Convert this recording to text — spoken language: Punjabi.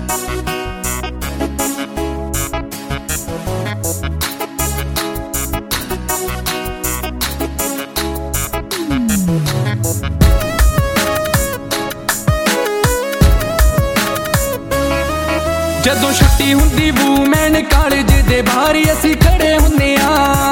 ਜਦੋਂ ਛੁੱਟੀ ਹੁੰਦੀ ਵੂਮੈਨ ਕਾਲਜ ਦੇ ਬਾਹਰ ਅਸੀਂ ਖੜੇ ਹੁੰਨੇ ਆ।